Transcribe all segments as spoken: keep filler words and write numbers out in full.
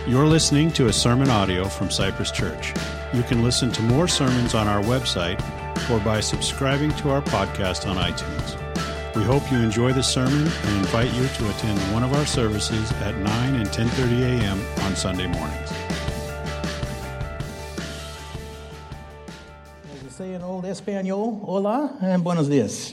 You're listening to a sermon audio from Cypress Church. You can listen to more sermons on our website or by subscribing to our podcast on iTunes. We hope you enjoy the sermon and invite you to attend one of our services at nine and ten thirty a.m. on Sunday mornings. As you say in old Espanol, hola and buenos dias.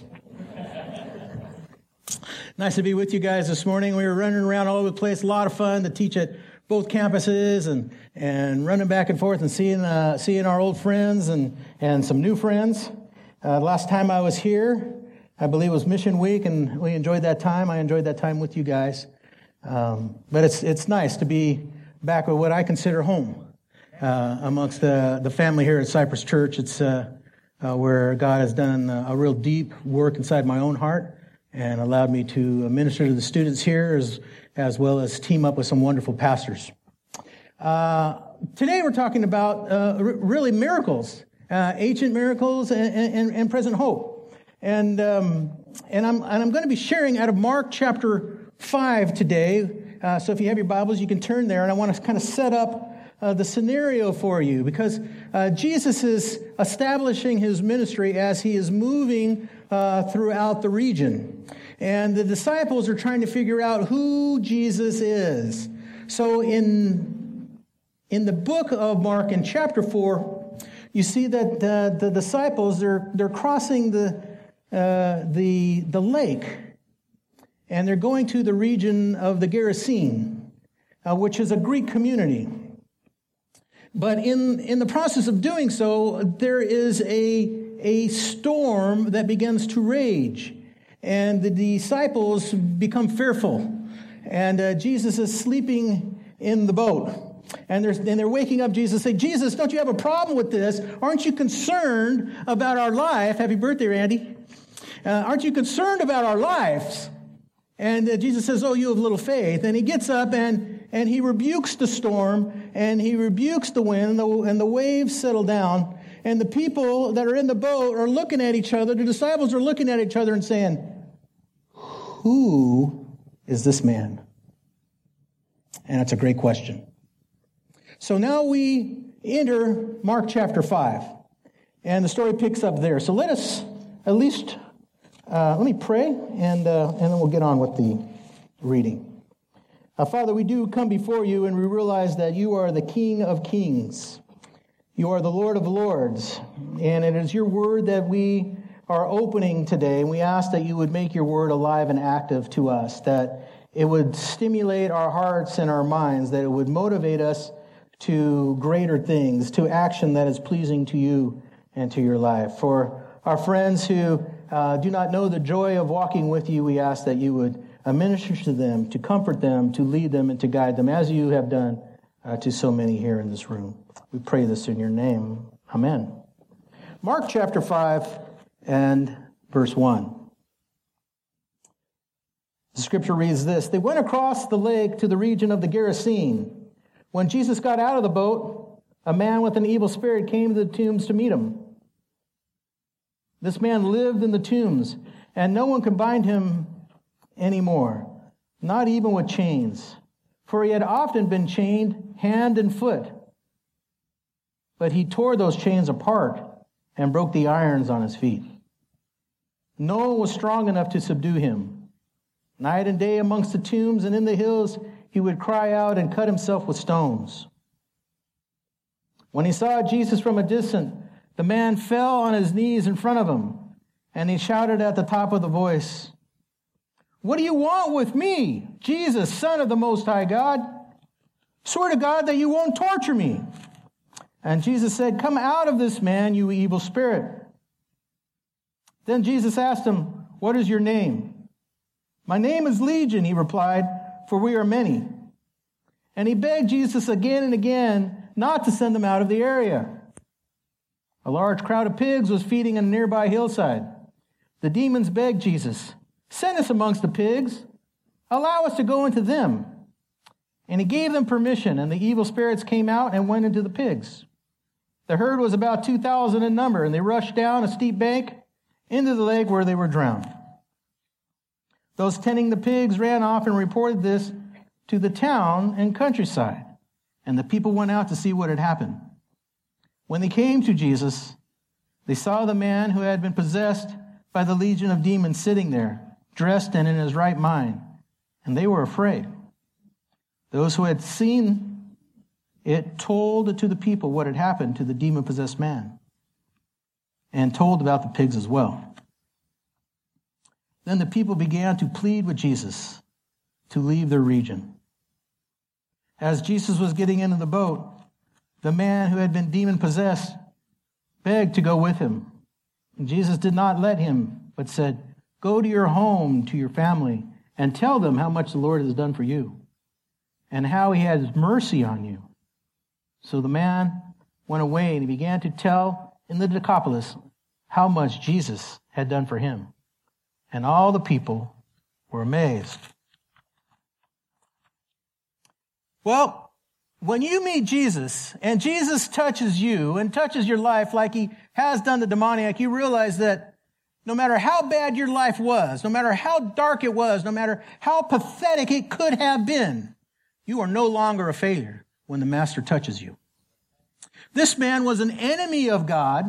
Nice to be with you guys this morning. We were running around all over the place, a lot of fun to teach at both campuses and, and running back and forth and seeing uh, seeing our old friends and, and some new friends. Uh, last time I was here, I believe it was Mission Week, and we enjoyed that time. I enjoyed that time with you guys. Um, but it's it's nice to be back with what I consider home uh, amongst the, the family here at Cypress Church. It's uh, uh, where God has done a real deep work inside my own heart and allowed me to minister to the students here as, as well as team up with some wonderful pastors. Uh, today we're talking about uh, r- really miracles, uh, ancient miracles and, and, and present hope. And um, and I'm and I'm going to be sharing out of Mark chapter five today. Uh, so if you have your Bibles, you can turn there. And I want to kind of set up uh, the scenario for you because uh, Jesus is establishing his ministry as he is moving uh, throughout the region. And the disciples are trying to figure out who Jesus is. So in, in the book of Mark, in chapter four, you see that uh, the disciples, they're, they're crossing the, uh, the, the lake, and they're going to the region of the Gerasene, uh, which is a Greek community. But in, in the process of doing so, there is a, a storm that begins to rage. And the disciples become fearful. And uh, Jesus is sleeping in the boat. And they're, and they're waking up Jesus, say, Jesus, don't you have a problem with this? Aren't you concerned about our life? Happy birthday, Randy. Uh, aren't you concerned about our lives? And uh, Jesus says, oh, you have little faith. And he gets up and, and he rebukes the storm. And he rebukes the wind. And the, and the waves settle down. And the people that are in the boat are looking at each other. The disciples are looking at each other and saying, who is this man? And that's a great question. So now we enter Mark chapter five. And the story picks up there. So let us at least, uh, let me pray, and, uh, and then we'll get on with the reading. Uh, Father, we do come before you, and we realize that you are the King of Kings. You are the Lord of Lords, and it is your word that we are opening today, and we ask that you would make your word alive and active to us, that it would stimulate our hearts and our minds, that it would motivate us to greater things, to action that is pleasing to you and to your life. For our friends who uh, do not know the joy of walking with you, we ask that you would minister to them, to comfort them, to lead them, and to guide them, as you have done uh, to so many here in this room. We pray this in your name. Amen. Mark chapter five and verse one. The scripture reads this: They went across the lake to the region of the Gerasene. When Jesus got out of the boat, a man with an evil spirit came to the tombs to meet him. This man lived in the tombs, and no one could bind him anymore, not even with chains, for he had often been chained hand and foot. But he tore those chains apart and broke the irons on his feet. No one was strong enough to subdue him. Night and day amongst the tombs and in the hills, he would cry out and cut himself with stones. When he saw Jesus from a distance, the man fell on his knees in front of him, and he shouted at the top of the voice, "What do you want with me, Jesus, Son of the Most High God? Swear to God that you won't torture me." And Jesus said, "Come out of this man, you evil spirit." Then Jesus asked him, "What is your name?" "My name is Legion," he replied, "for we are many." And he begged Jesus again and again not to send them out of the area. A large crowd of pigs was feeding on a nearby hillside. The demons begged Jesus, "Send us amongst the pigs. Allow us to go into them." And he gave them permission, and the evil spirits came out and went into the pigs. The herd was about two thousand in number, and they rushed down a steep bank into the lake where they were drowned. Those tending the pigs ran off and reported this to the town and countryside. and the people went out to see what had happened. When they came to Jesus, they saw the man who had been possessed by the legion of demons sitting there, dressed and in his right mind, and they were afraid. Those who had seen it told to the people what had happened to the demon-possessed man, and told about the pigs as well. Then the people began to plead with Jesus to leave their region. As Jesus was getting into the boat, the man who had been demon-possessed begged to go with him. And Jesus did not let him, but said, "Go to your home, to your family, and tell them how much the Lord has done for you, and how he has mercy on you." So the man went away, and he began to tell in the Decapolis how much Jesus had done for him. And all the people were amazed. Well, when you meet Jesus, and Jesus touches you and touches your life like he has done the demoniac, you realize that no matter how bad your life was, no matter how dark it was, no matter how pathetic it could have been, you are no longer a failure when the Master touches you. This man was an enemy of God,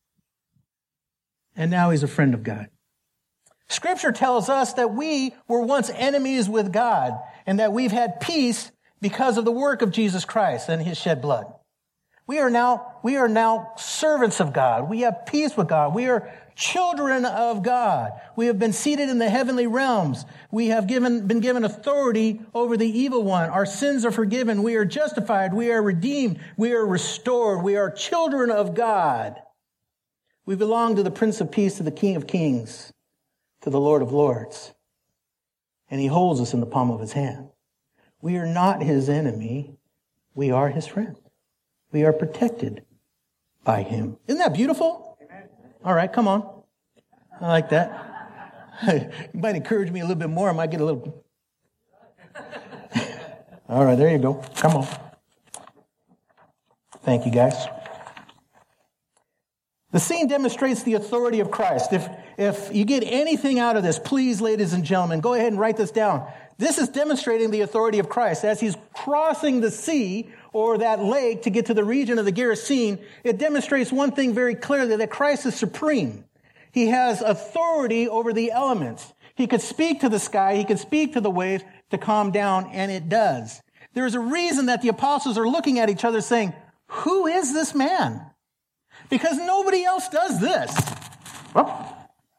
and now he's a friend of God. Scripture tells us that we were once enemies with God, and that we've had peace because of the work of Jesus Christ and his shed blood. We are now, we are now servants of God. We have peace with God. We are children of God. We have been seated in the heavenly realms. We have given, been given authority over the evil one. Our sins are forgiven. We are justified. We are redeemed. We are restored. We are children of God. We belong to the Prince of Peace, to the King of Kings, to the Lord of Lords. And he holds us in the palm of his hand. We are not his enemy. We are his friend. We are protected by him. Isn't that beautiful? Amen. All right, come on. I like that. You might encourage me a little bit more. I might get a little... All right, there you go. Come on. Thank you, guys. The scene demonstrates the authority of Christ. If, if you get anything out of this, please, ladies and gentlemen, go ahead and write this down. This is demonstrating the authority of Christ. As he's crossing the sea or that lake to get to the region of the Gerasene, it demonstrates one thing very clearly, that Christ is supreme. He has authority over the elements. He could speak to the sky, he could speak to the waves to calm down, and it does. There's a reason that the apostles are looking at each other saying, "Who is this man?" Because nobody else does this. Well,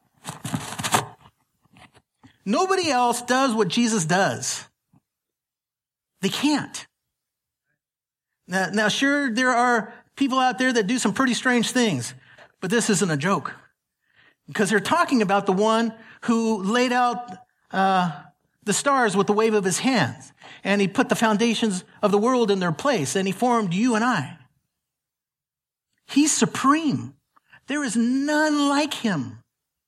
nobody else does what Jesus does. They can't. Now, now, sure, there are people out there that do some pretty strange things, but this isn't a joke. Because they're talking about the one who laid out uh, the stars with the wave of his hands, and he put the foundations of the world in their place, and he formed you and I. He's supreme. There is none like him.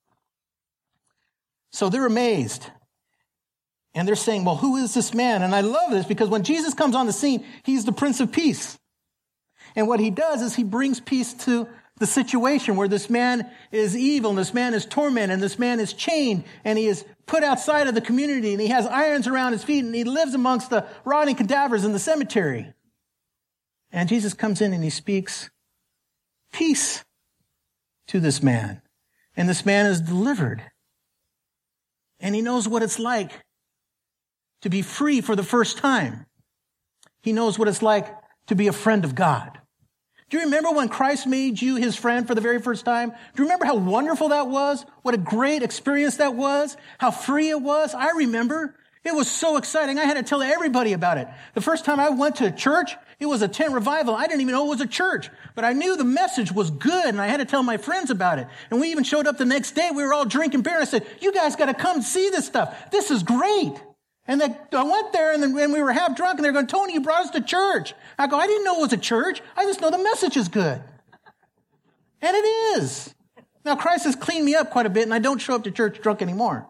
So they're amazed. And they're saying, well, who is this man? And I love this because when Jesus comes on the scene, he's the Prince of Peace. And what he does is he brings peace to the situation where this man is evil and this man is tormented and this man is chained and he is put outside of the community and he has irons around his feet and he lives amongst the rotting cadavers in the cemetery. And Jesus comes in and he speaks peace to this man. And this man is delivered. And he knows what it's like to be free for the first time. He knows what it's like to be a friend of God. Do you remember when Christ made you his friend for the very first time? Do you remember how wonderful that was? What a great experience that was? How free it was? I remember. It was so exciting. I had to tell everybody about it. The first time I went to a church, it was a tent revival. I didn't even know it was a church, but I knew the message was good, and I had to tell my friends about it. And we even showed up the next day. We were all drinking beer, and I said, "You guys got to come see this stuff. This is great." And they, I went there, and, then, and we were half drunk, and they're going, "Tony, you brought us to church." I go, "I didn't know it was a church. I just know the message is good." And it is. Now, Christ has cleaned me up quite a bit, and I don't show up to church drunk anymore.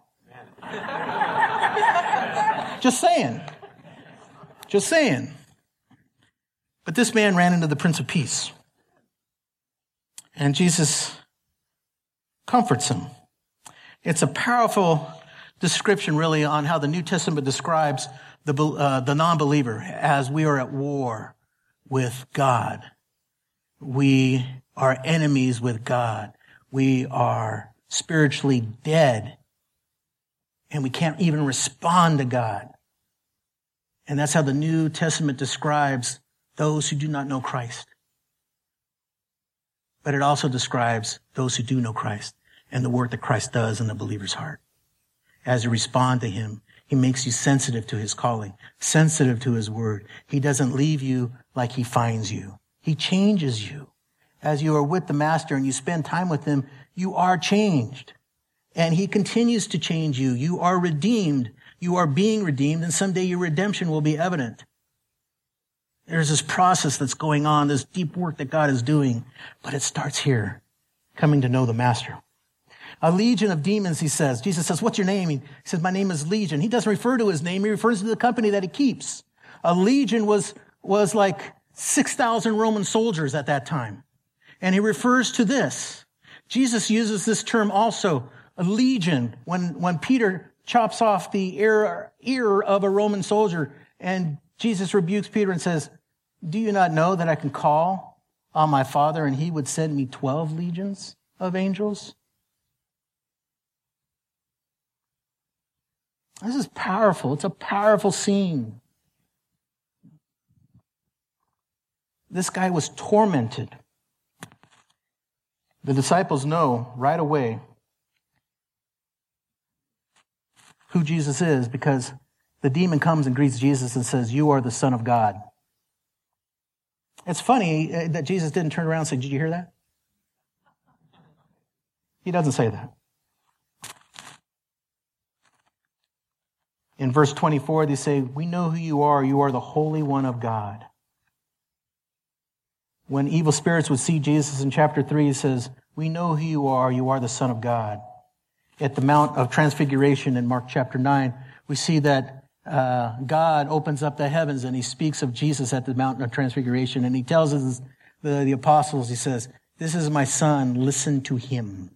Just saying. Just saying. But this man ran into the Prince of Peace. And Jesus comforts him. It's a powerful description, really, on how the New Testament describes the, uh, the non-believer as we are at war with God. We are enemies with God. We are spiritually dead. And we can't even respond to God. And that's how the New Testament describes those who do not know Christ. But it also describes those who do know Christ and the work that Christ does in the believer's heart. As you respond to him, he makes you sensitive to his calling, sensitive to his word. He doesn't leave you like he finds you. He changes you. As you are with the master and you spend time with him, you are changed. And he continues to change you. You are redeemed. You are being redeemed, and someday your redemption will be evident. There's this process that's going on, this deep work that God is doing, but it starts here, coming to know the master. A legion of demons, he says. Jesus says, what's your name? He says, my name is Legion. He doesn't refer to his name. He refers to the company that he keeps. A legion was, was like six thousand Roman soldiers at that time. And he refers to this. Jesus uses this term also, a legion, when, when Peter chops off the ear, ear of a Roman soldier, and Jesus rebukes Peter and says, do you not know that I can call on my Father and he would send me twelve legions of angels? This is powerful. It's a powerful scene. This guy was tormented. The disciples know right away who Jesus is because the demon comes and greets Jesus and says, you are the Son of God. It's funny that Jesus didn't turn around and say, did you hear that? He doesn't say that. In verse twenty-four, they say, we know who you are. You are the Holy One of God. When evil spirits would see Jesus in chapter three, he says, we know who you are. You are the Son of God. At the Mount of Transfiguration in Mark chapter nine, we see that uh, God opens up the heavens and he speaks of Jesus at the Mountain of Transfiguration. And he tells us, the, the apostles, he says, this is my son, listen to him.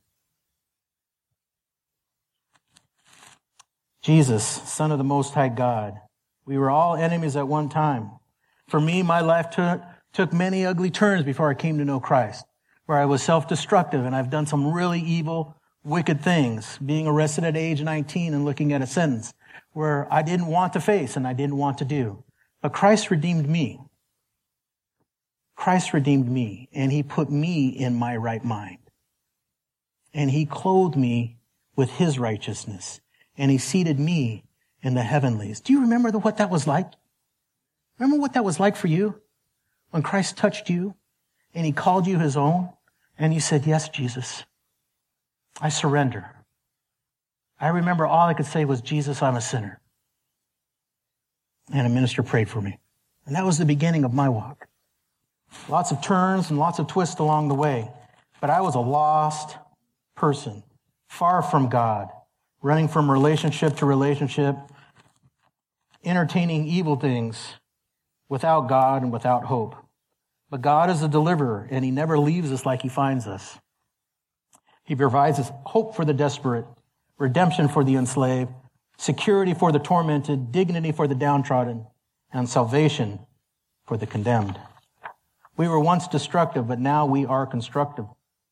Jesus, Son of the Most High God. We were all enemies at one time. For me, my life took, took many ugly turns before I came to know Christ, where I was self-destructive and I've done some really evil, wicked things, being arrested at age nineteen and looking at a sentence where I didn't want to face and I didn't want to do. But Christ redeemed me. Christ redeemed me, and he put me in my right mind. And he clothed me with his righteousness. And he seated me in the heavenlies. Do you remember the, what that was like? Remember what that was like for you? When Christ touched you and he called you his own and you said, yes, Jesus, I surrender. I remember all I could say was, Jesus, I'm a sinner. And a minister prayed for me. And that was the beginning of my walk. Lots of turns and lots of twists along the way. But I was a lost person, far from God, running from relationship to relationship, entertaining evil things without God and without hope. But God is a deliverer, and he never leaves us like he finds us. He provides us hope for the desperate, redemption for the enslaved, security for the tormented, dignity for the downtrodden, and salvation for the condemned. We were once destructive, but now we are constructive.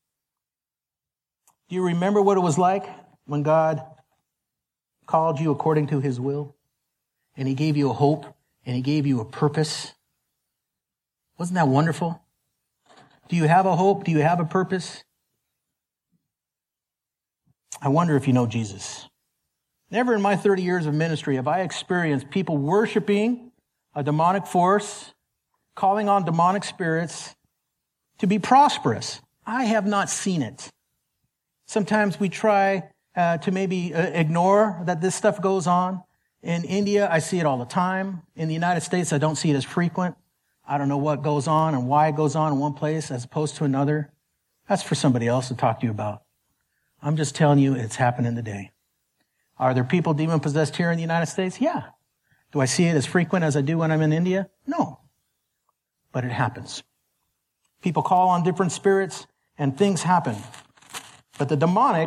Do you remember what it was like when God called you according to his will? And he gave you a hope, and he gave you a purpose. Wasn't that wonderful? Do you have a hope? Do you have a purpose? I wonder if you know Jesus. Never in my thirty years of ministry have I experienced people worshiping a demonic force, calling on demonic spirits to be prosperous. I have not seen it. Sometimes we try uh, to maybe uh, ignore that this stuff goes on. In India, I see it all the time. In the United States, I don't see it as frequent. I don't know what goes on and why it goes on in one place as opposed to another. That's for somebody else to talk to you about. I'm just telling you it's happening today. Are there people demon-possessed here in the United States? Yeah. Do I see it as frequent as I do when I'm in India? No. But it happens. People call on different spirits and things happen. But the demonic,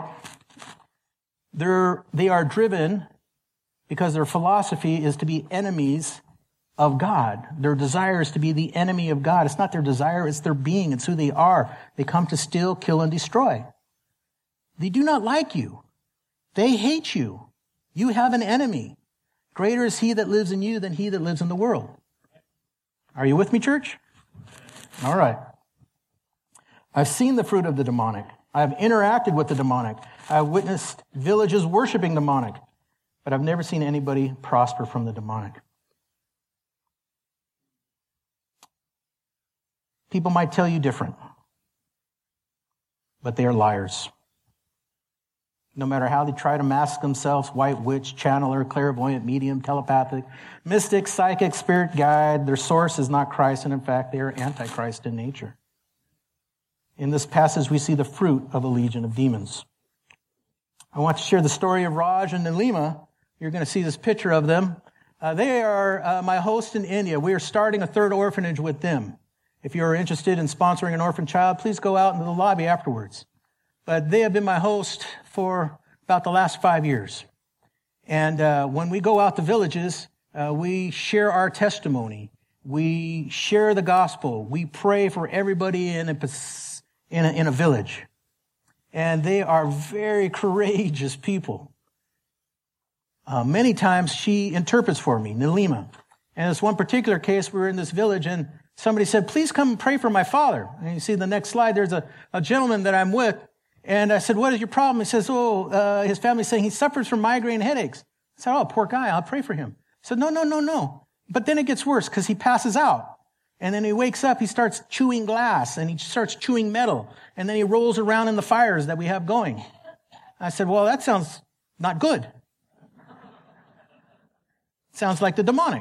they're, they are driven because their philosophy is to be enemies of God. Their desire is to be the enemy of God. It's not their desire, it's their being. It's who they are. They come to steal, kill, and destroy. They do not like you. They hate you. You have an enemy. Greater is he that lives in you than he that lives in the world. Are you with me, church? All right. I've seen the fruit of the demonic. I've interacted with the demonic. I've witnessed villages worshiping demonic. But I've never seen anybody prosper from the demonic. People might tell you different, but they are liars. No matter how they try to mask themselves, white witch, channeler, clairvoyant, medium, telepathic, mystic, psychic, spirit guide, their source is not Christ, and in fact, they are antichrist in nature. In this passage, we see the fruit of a legion of demons. I want to share the story of Raj and Nilima. You're going to see this picture of them. Uh, they are uh, my host in India. We are starting a third orphanage with them. If you're interested in sponsoring an orphan child, please go out into the lobby afterwards. But they have been my host for about the last five years. And uh, when we go out to villages, uh, we share our testimony. We share the gospel. We pray for everybody in a, in a, in a village. And they are very courageous people. Uh, many times she interprets for me, Nilima. And this one particular case, we were in this village and somebody said, please come and pray for my father. And you see the next slide, there's a, a gentleman that I'm with. And I said, what is your problem? He says, oh, uh, his family's saying he suffers from migraine headaches. I said, oh, poor guy, I'll pray for him. He said, no, no, no, no. But then it gets worse because he passes out. And then he wakes up, he starts chewing glass and he starts chewing metal. And then he rolls around in the fires that we have going. I said, well, that sounds not good. Sounds like the demonic.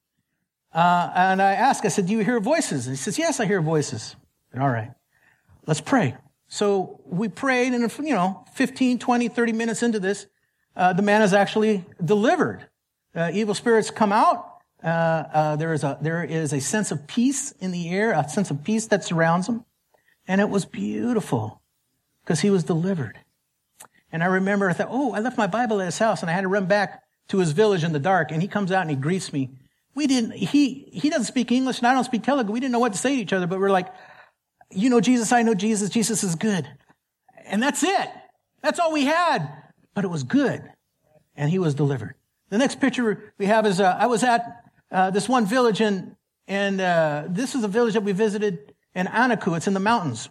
Uh, and I asked, I said, do you hear voices? And he says, yes, I hear voices. I said, all right, let's pray. So we prayed, and, you know, fifteen, twenty, thirty minutes into this, uh, the man is actually delivered. Uh, evil spirits come out. Uh, uh, there is a, there is a sense of peace in the air, a sense of peace that surrounds him. And it was beautiful because he was delivered. And I remember I thought, oh, I left my Bible at his house and I had to run back to his village in the dark. And he comes out and he greets me. We didn't, he, he doesn't speak English and I don't speak Telugu. We didn't know what to say to each other, but we're like, you know Jesus, I know Jesus, Jesus is good. And that's it. That's all we had. But it was good. And he was delivered. The next picture we have is, uh, I was at uh, this one village and, and uh, this is a village that we visited in Anaku. It's in the mountains.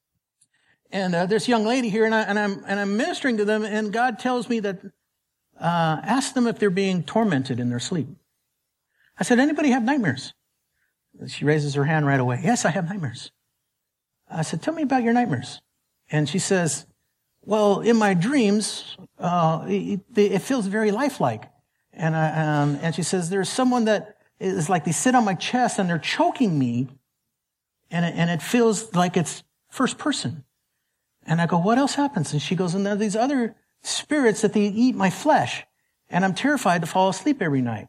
And uh, this young lady here, and, I, and, I'm, and I'm ministering to them, and God tells me that, uh, ask them if they're being tormented in their sleep. I said, anybody have nightmares? She raises her hand right away. Yes, I have nightmares. I said, tell me about your nightmares. And she says, well, in my dreams, uh, it, it feels very lifelike. And I, um, and she says, there's someone that is like they sit on my chest and they're choking me. And it, and it feels like it's first person. And I go, what else happens? And she goes, and there are these other spirits that they eat my flesh. And I'm terrified to fall asleep every night.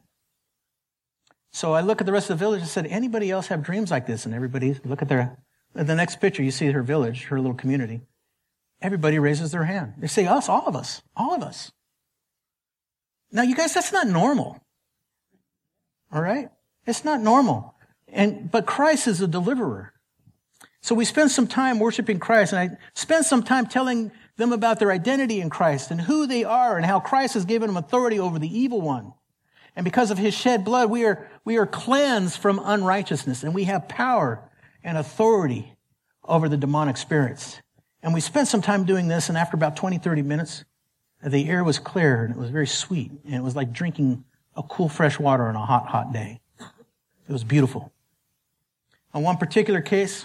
So I look at the rest of the village and said, anybody else have dreams like this? And everybody, look at their, the next picture, you see her village, her little community. Everybody raises their hand. They say, us, all of us, all of us. Now, you guys, that's not normal. All right? It's not normal. And, but Christ is a deliverer. So we spend some time worshiping Christ, and I spend some time telling them about their identity in Christ and who they are and how Christ has given them authority over the evil one. And because of his shed blood, we are, we are cleansed from unrighteousness, and we have power and authority over the demonic spirits. And we spent some time doing this, and after about twenty, thirty minutes, the air was clear, and it was very sweet, and it was like drinking a cool, fresh water on a hot, hot day. It was beautiful. On one particular case,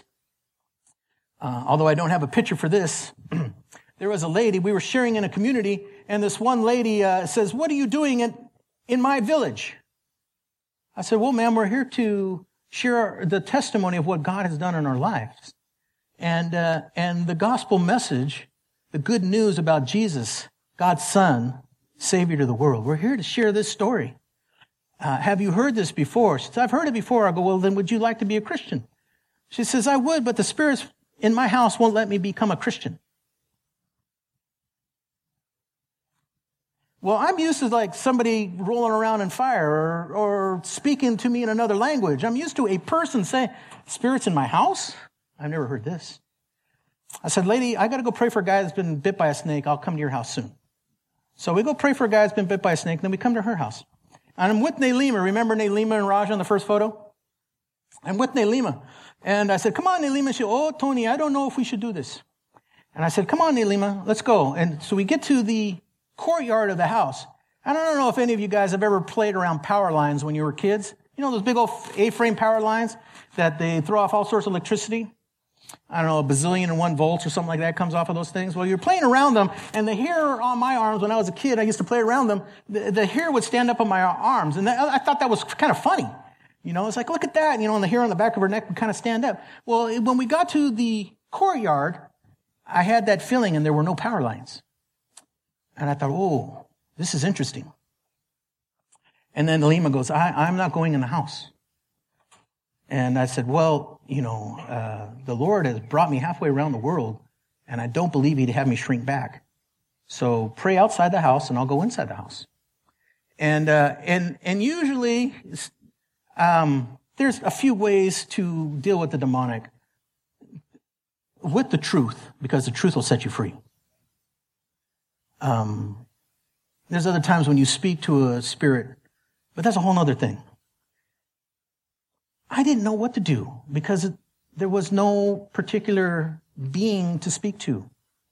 uh, although I don't have a picture for this, there was a lady, we were sharing in a community, and this one lady uh, says, what are you doing in, in my village? I said, well, ma'am, we're here to share the testimony of what God has done in our lives. And, uh, and the gospel message, the good news about Jesus, God's Son, Savior to the world. We're here to share this story. Uh, have you heard this before? She says, I've heard it before. I go, well, then would you like to be a Christian? She says, I would, but the spirits in my house won't let me become a Christian. Well, I'm used to like somebody rolling around in fire or, or speaking to me in another language. I'm used to a person saying, spirits in my house? I've never heard this. I said, lady, I got to go pray for a guy that's been bit by a snake. I'll come to your house soon. So we go pray for a guy that's been bit by a snake, and then we come to her house. And I'm with Nailima. Remember Nailima and Raja in the first photo? I'm with Nailima. And I said, come on, Nailima. She said, oh, Tony, I don't know if we should do this. And I said, come on, Nailima, let's go. And so we get to the courtyard of the house. I don't know if any of you guys have ever played around power lines when you were kids. You know those big old A-frame power lines that they throw off all sorts of electricity? I don't know, a bazillion and one volts or something like that comes off of those things. Well, you're playing around them, and the hair on my arms, when I was a kid, I used to play around them, the, the hair would stand up on my arms. And that, I thought that was kind of funny. You know, it's like, look at that. You know, and the hair on the back of her neck would kind of stand up. Well, when we got to the courtyard, I had that feeling, and there were no power lines. And I thought, oh, this is interesting. And then Lima goes, I, I'm not going in the house. And I said, well, you know, uh, the Lord has brought me halfway around the world, and I don't believe he'd have me shrink back. So pray outside the house, and I'll go inside the house. And uh, and and usually, um, there's a few ways to deal with the demonic. With the truth, because the truth will set you free. Um, there's other times when you speak to a spirit, but that's a whole other thing. I didn't know what to do because it, there was no particular being to speak to.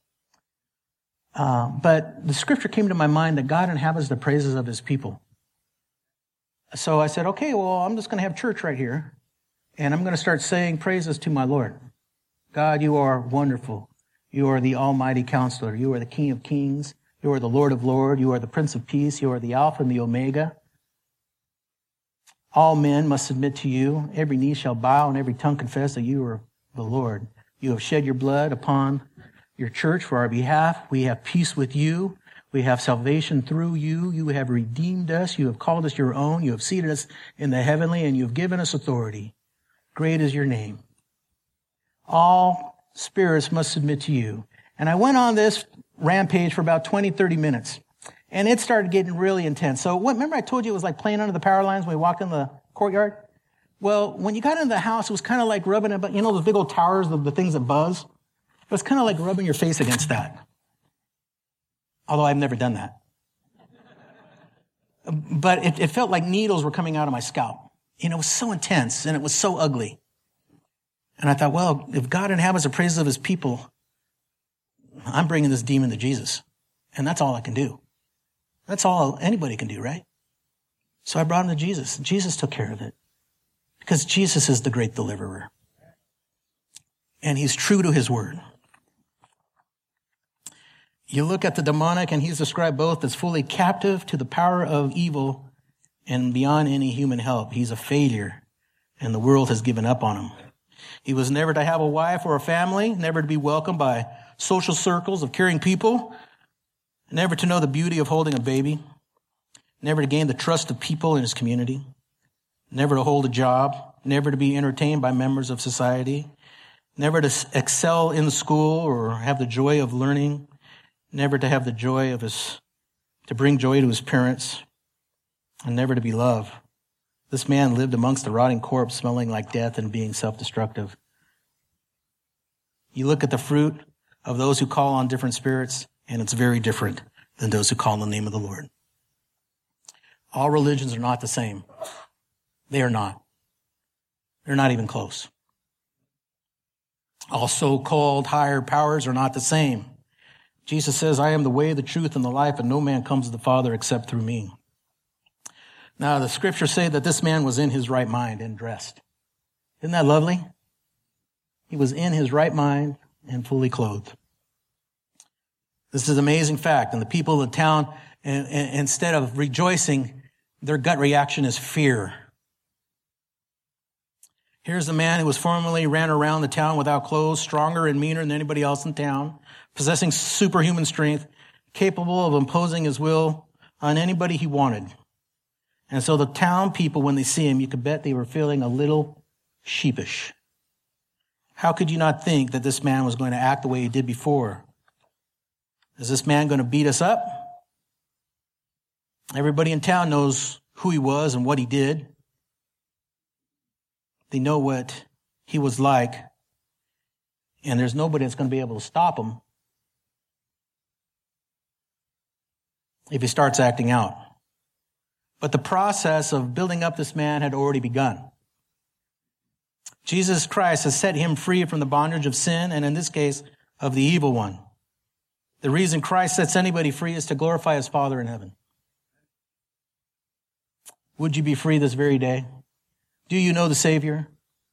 Uh, but the scripture came to my mind that God inhabits the praises of his people. So I said, okay, well, I'm just going to have church right here, and I'm going to start saying praises to my Lord. God, you are wonderful. You are the almighty counselor. You are the King of kings. You are the Lord of lords. You are the Prince of peace. You are the Alpha and the Omega. All men must submit to you. Every knee shall bow and every tongue confess that you are the Lord. You have shed your blood upon your church for our behalf. We have peace with you. We have salvation through you. You have redeemed us. You have called us your own. You have seated us in the heavenly, and you have given us authority. Great is your name. All spirits must submit to you. And I went on this rampage for about twenty, thirty minutes. And it started getting really intense. So what, remember I told you it was like playing under the power lines when we walked in the courtyard? Well, when you got into the house, it was kind of like rubbing it, you know those big old towers, the, the things that buzz? It was kind of like rubbing your face against that. Although I've never done that. But it, it felt like needles were coming out of my scalp. You know, it was so intense and it was so ugly. And I thought, well, if God inhabits the praises of his people, I'm bringing this demon to Jesus. And that's all I can do. That's all anybody can do, right? So I brought him to Jesus. Jesus took care of it. Because Jesus is the great deliverer. And he's true to his word. You look at the demonic, and he's described both as fully captive to the power of evil and beyond any human help. He's a failure, and the world has given up on him. He was never to have a wife or a family, never to be welcomed by social circles of caring people, never to know the beauty of holding a baby, never to gain the trust of people in his community, never to hold a job, never to be entertained by members of society, never to excel in school or have the joy of learning, never to have the joy of his, to bring joy to his parents, and never to be loved. This man lived amongst the rotting corpse, smelling like death and being self-destructive. You look at the fruit of those who call on different spirits, and it's very different than those who call on the name of the Lord. All religions are not the same. They are not. They're not even close. All so-called higher powers are not the same. Jesus says, I am the way, the truth, and the life, and no man comes to the Father except through me. Now, the scriptures say that this man was in his right mind and dressed. Isn't that lovely? He was in his right mind and fully clothed. This is an amazing fact. And the people of the town, instead of rejoicing, their gut reaction is fear. Here's a man who was formerly ran around the town without clothes, stronger and meaner than anybody else in town, possessing superhuman strength, capable of imposing his will on anybody he wanted. And so the town people, when they see him, you could bet they were feeling a little sheepish. How could you not think that this man was going to act the way he did before? Is this man going to beat us up? Everybody in town knows who he was and what he did. They know what he was like. And there's nobody that's going to be able to stop him if he starts acting out. But the process of building up this man had already begun. Jesus Christ has set him free from the bondage of sin, and in this case, of the evil one. The reason Christ sets anybody free is to glorify his Father in heaven. Would you be free this very day? Do you know the Savior?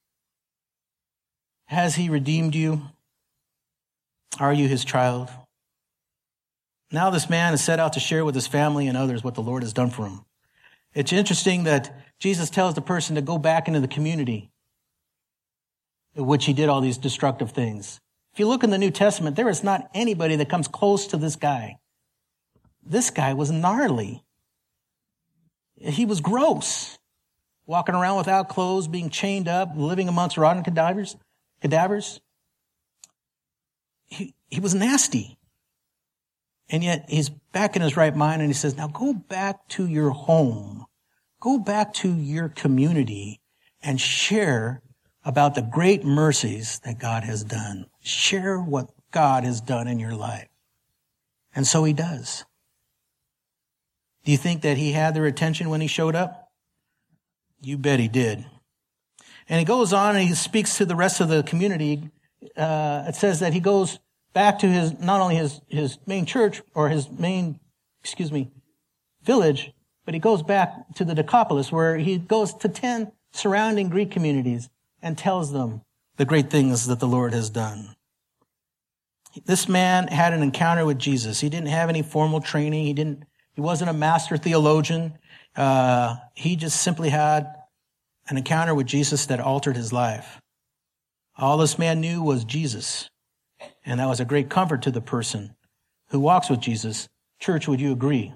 Has he redeemed you? Are you his child? Now this man is set out to share with his family and others what the Lord has done for him. It's interesting that Jesus tells the person to go back into the community in which he did all these destructive things. If you look in the New Testament, there is not anybody that comes close to this guy. This guy was gnarly. He was gross. Walking around without clothes, being chained up, living amongst rotten cadavers. cadavers. He, he was nasty. And yet he's back in his right mind and he says, now go back to your home. Go back to your community and share about the great mercies that God has done. Share what God has done in your life. And so he does. Do you think that he had their attention when he showed up? You bet he did. And he goes on and he speaks to the rest of the community. Uh, it says that he goes back to his, not only his, his main church or his main, excuse me, village, but he goes back to the Decapolis where he goes to ten surrounding Greek communities and tells them the great things that the Lord has done. This man had an encounter with Jesus. He didn't have any formal training. He didn't, he wasn't a master theologian. Uh, he just simply had an encounter with Jesus that altered his life. All this man knew was Jesus. And that was a great comfort to the person who walks with Jesus. Church, would you agree?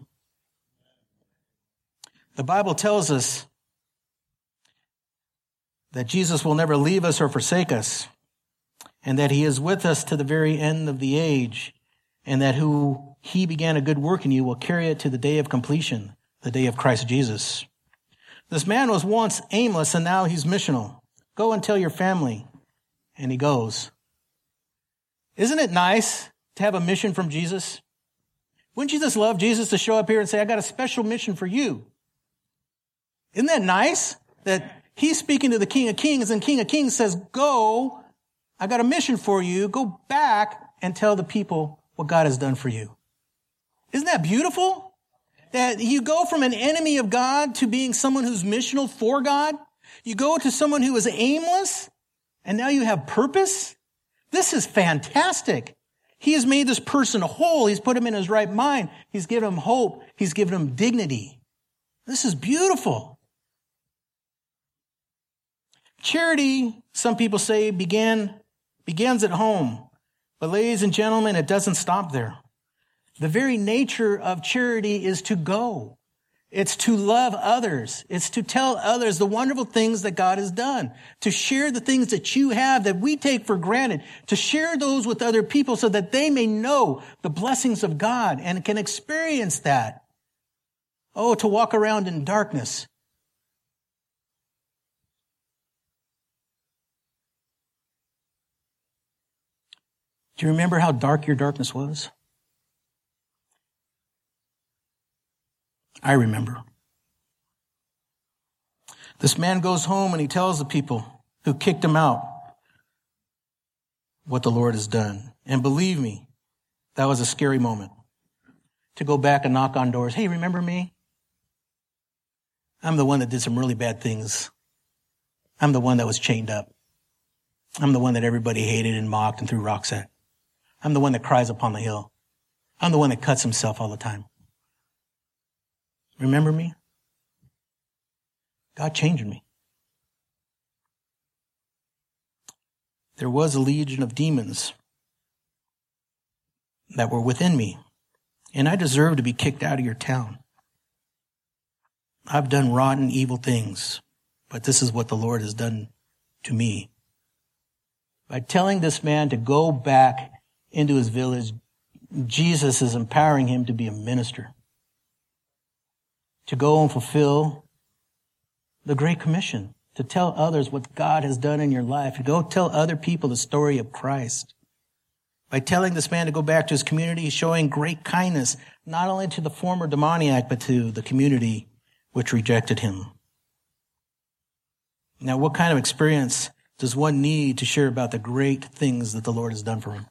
The Bible tells us that Jesus will never leave us or forsake us, and that he is with us to the very end of the age, and that who he began a good work in you will carry it to the day of completion, the day of Christ Jesus. This man was once aimless, and now he's missional. Go and tell your family. And he goes. Isn't it nice to have a mission from Jesus? Wouldn't you just love Jesus to show up here and say, I got a special mission for you? Isn't that nice that he's speaking to the King of Kings and King of Kings says, go, I got a mission for you. Go back and tell the people what God has done for you. Isn't that beautiful? That you go from an enemy of God to being someone who's missional for God. You go to someone who is aimless and now you have purpose. This is fantastic. He has made this person whole. He's put him in his right mind. He's given him hope. He's given him dignity. This is beautiful. Charity, some people say, began, begins at home. But ladies and gentlemen, it doesn't stop there. The very nature of charity is to go. It's to love others. It's to tell others the wonderful things that God has done. To share the things that you have that we take for granted. To share those with other people so that they may know the blessings of God and can experience that. Oh, to walk around in darkness. Do you remember how dark your darkness was? I remember. This man goes home and he tells the people who kicked him out what the Lord has done. And believe me, that was a scary moment. To go back and knock on doors. Hey, remember me? I'm the one that did some really bad things. I'm the one that was chained up. I'm the one that everybody hated and mocked and threw rocks at. I'm the one that cries upon the hill. I'm the one that cuts himself all the time. Remember me? God changed me. There was a legion of demons that were within me, and I deserve to be kicked out of your town. I've done rotten, evil things, but this is what the Lord has done to me. By telling this man to go back into his village, Jesus is empowering him to be a minister. to go and fulfill the Great Commission, to tell others what God has done in your life, to go tell other people the story of Christ. By telling this man to go back to his community, he's showing great kindness, not only to the former demoniac, but to the community which rejected him. Now, what kind of experience does one need to share about the great things that the Lord has done for him?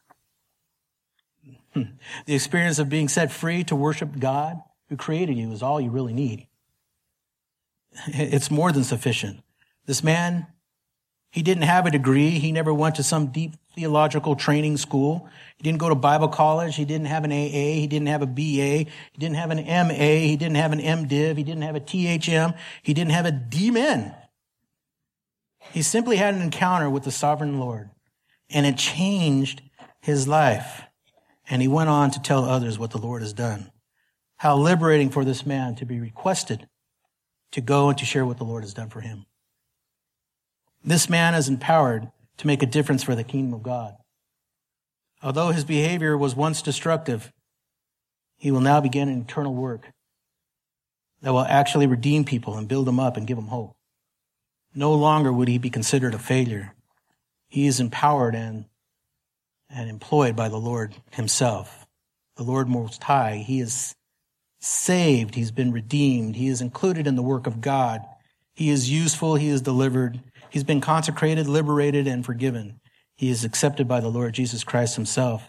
The experience of being set free to worship God who created you is all you really need. It's more than sufficient. This man, he didn't have a degree. He never went to some deep theological training school. He didn't go to Bible college. He didn't have an A A. He didn't have a B A. He didn't have an M A. He didn't have an M Div. He didn't have a T H M. He didn't have a D Min. He simply had an encounter with the sovereign Lord, and it changed his life. And he went on to tell others what the Lord has done. How liberating for this man to be requested to go and to share what the Lord has done for him. This man is empowered to make a difference for the kingdom of God. Although his behavior was once destructive, he will now begin an eternal work that will actually redeem people and build them up and give them hope. No longer would he be considered a failure. He is empowered and, and employed by the Lord himself. The Lord Most High. He is saved. He's been redeemed. He is included in the work of God. He is useful. He is delivered. He's been consecrated, liberated, and forgiven. He is accepted by the Lord Jesus Christ himself.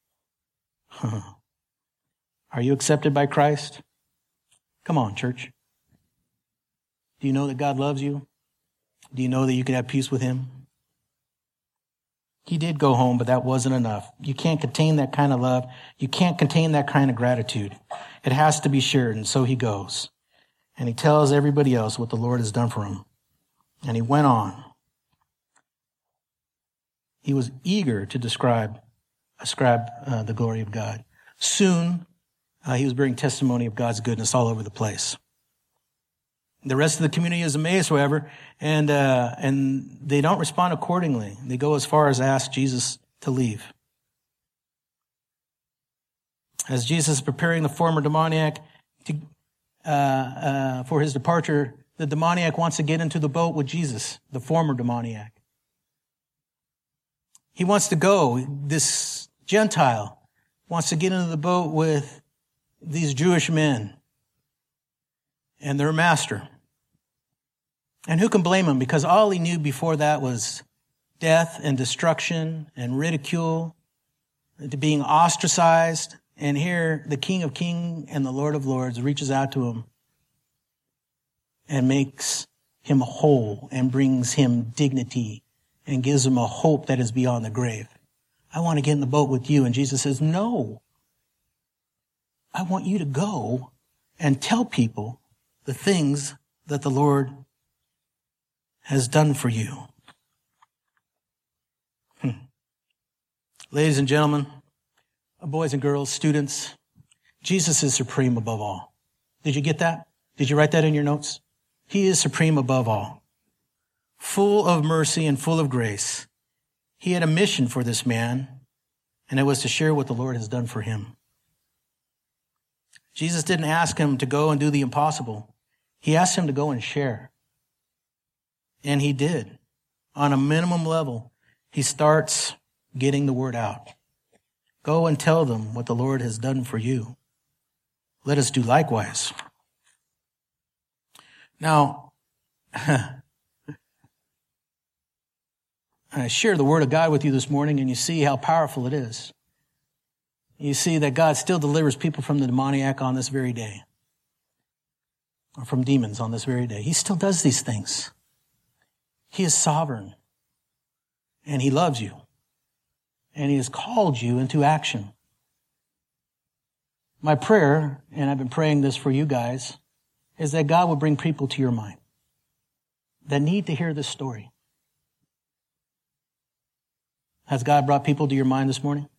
Are you accepted by Christ? Come on, church. Do you know that God loves you? Do you know that you can have peace with him? He did go home, but that wasn't enough. You can't contain that kind of love. You can't contain that kind of gratitude. It has to be shared, and so he goes. And he tells everybody else what the Lord has done for him. And he went on. He was eager to describe, ascribe uh, the glory of God. Soon, uh, he was bearing testimony of God's goodness all over the place. The rest of the community is amazed, however, and uh, and they don't respond accordingly. They go as far as ask Jesus to leave. As Jesus is preparing the former demoniac to, uh, uh, for his departure, the demoniac wants to get into the boat with Jesus, the former demoniac. He wants to go. This Gentile wants to get into the boat with these Jewish men and their master. And who can blame him? Because all he knew before that was death and destruction and ridicule, to being ostracized. And here the King of Kings and the Lord of Lords reaches out to him and makes him whole and brings him dignity and gives him a hope that is beyond the grave. I want to get in the boat with you. And Jesus says, no, I want you to go and tell people the things that the Lord has done for you. Hmm. Ladies and gentlemen, boys and girls, students, Jesus is supreme above all. Did you get that? Did you write that in your notes? He is supreme above all. Full of mercy and full of grace. He had a mission for this man, and it was to share what the Lord has done for him. Jesus didn't ask him to go and do the impossible. He asked him to go and share. And he did. On a minimum level, he starts getting the word out. Go and tell them what the Lord has done for you. Let us do likewise. Now, I share the word of God with you this morning, and you see how powerful it is. You see that God still delivers people from the demoniac on this very day, or from demons on this very day. He still does these things. He is sovereign, and he loves you, and he has called you into action. My prayer, and I've been praying this for you guys, is that God will bring people to your mind that need to hear this story. Has God brought people to your mind this morning?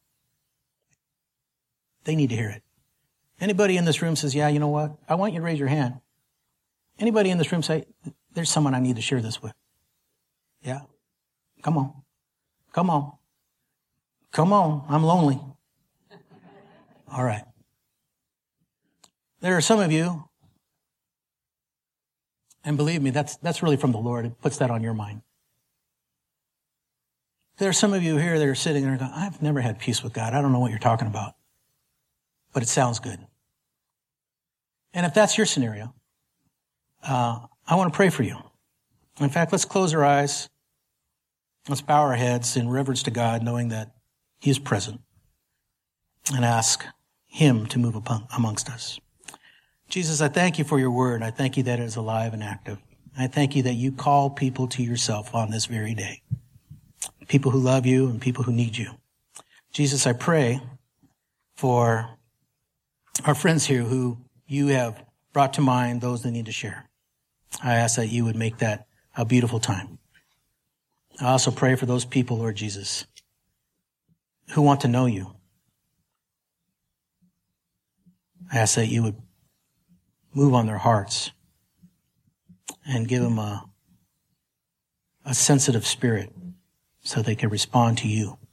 They need to hear it. Anybody in this room says, yeah, you know what? I want you to raise your hand. Anybody in this room say, there's someone I need to share this with? Yeah. Come on. Come on. Come on. I'm lonely. All right. There are some of you And believe me, that's, that's really from the Lord. It puts that on your mind. There are some of you here that are sitting there going, I've never had peace with God. I don't know what you're talking about. But it sounds good. And if that's your scenario, uh, I want to pray for you. In fact, let's close our eyes. Let's bow our heads in reverence to God, knowing that He is present, and ask Him to move upon, amongst us. Jesus, I thank you for your word. I thank you that it is alive and active. I thank you that you call people to yourself on this very day. People who love you and people who need you. Jesus, I pray for our friends here who you have brought to mind, those that need to share. I ask that you would make that a beautiful time. I also pray for those people, Lord Jesus, who want to know you. I ask that you would move on their hearts and give them a, a sensitive spirit so they can respond to you.